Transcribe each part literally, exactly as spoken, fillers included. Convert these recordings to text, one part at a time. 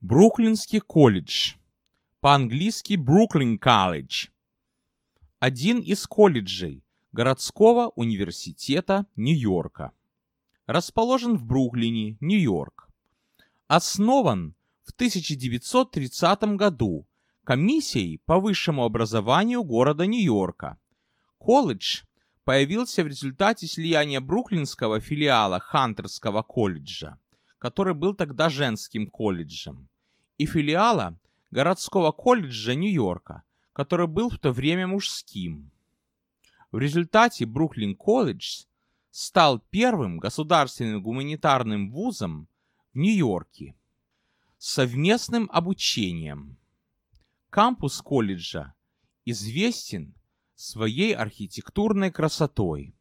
Бруклинский колледж, по-английски Brooklyn College, один из колледжей городского университета Нью-Йорка. Расположен в Бруклине, Нью-Йорк. Основан в тысяча девятьсот тридцатом году комиссией по высшему образованию города Нью-Йорка. Колледж появился в результате слияния бруклинского филиала Хантерского колледжа, который был тогда женским колледжем, и филиала городского колледжа Нью-Йорка, который был в то время мужским. В результате Бруклин колледж стал первым государственным гуманитарным вузом в Нью-Йорке с совместным обучением. Кампус колледжа известен своей архитектурной красотой.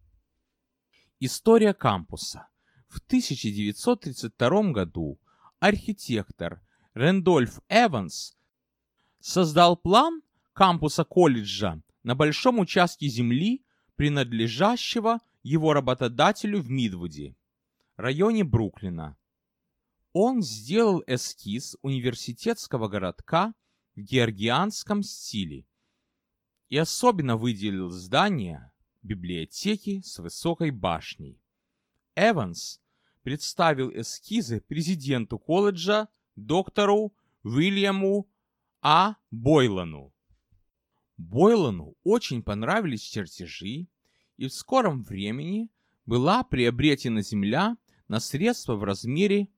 История кампуса. В тысяча девятьсот тридцать втором году архитектор Рэндольф Эванс создал план кампуса колледжа на большом участке земли, принадлежащего его работодателю в Мидвуде, районе Бруклина. Он сделал эскиз университетского городка в георгианском стиле и особенно выделил здание библиотеки с высокой башней. Эванс представил эскизы президенту колледжа доктору Уильяму А. Бойлану. Бойлану очень понравились чертежи, и в скором времени была приобретена земля на средства в размере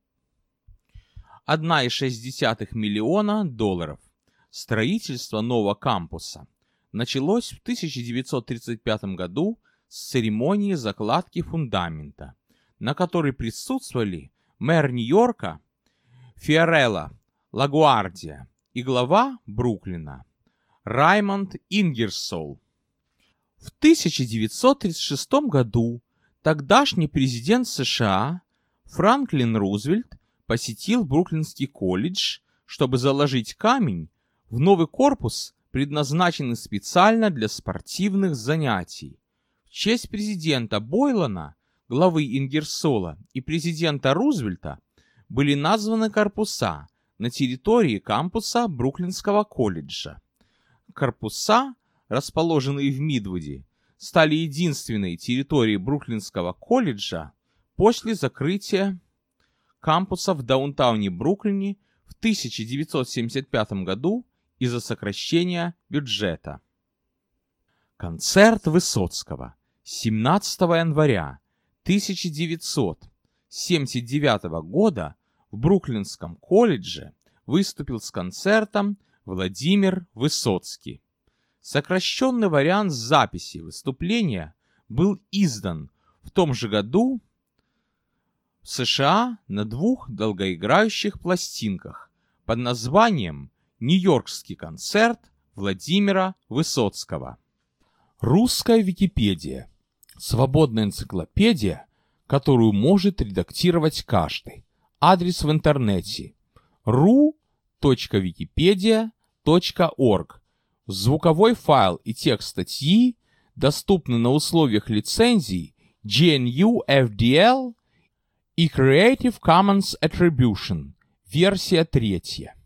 одна целая шесть десятых миллиона долларов. Строительство нового кампуса началось в тысяча девятьсот тридцать пятом году с церемонии закладки фундамента, на которой присутствовали мэр Нью-Йорка Фиорелло Лагуардия и глава Бруклина Раймонд Ингерсолл. В тысяча девятьсот тридцать шестом году тогдашний президент США Франклин Рузвельт посетил Бруклинский колледж, чтобы заложить камень в новый корпус, предназначенный специально для спортивных занятий. В честь президента Бойлана, главы Ингерсолла и президента Рузвельта были названы корпуса на территории кампуса Бруклинского колледжа. Корпуса, расположенные в Мидвуде, стали единственной территорией Бруклинского колледжа после закрытия кампуса в даунтауне Бруклине в тысяча девятьсот семьдесят пятом году из-за сокращения бюджета. Концерт Высоцкого. семнадцатого января тысяча девятьсот семьдесят девятого года в Бруклинском колледже выступил с концертом Владимир Высоцкий. Сокращенный вариант записи выступления был издан в том же году в США на двух долгоиграющих пластинках под названием «Нью-Йоркский концерт Владимира Высоцкого». Русская Википедия. Свободная энциклопедия, которую может редактировать каждый. Адрес в интернете ру точка википедия точка орг. Звуковой файл и текст статьи доступны на условиях лицензий джи эн ю эф ди эл и Creative Commons Attribution, версия третья.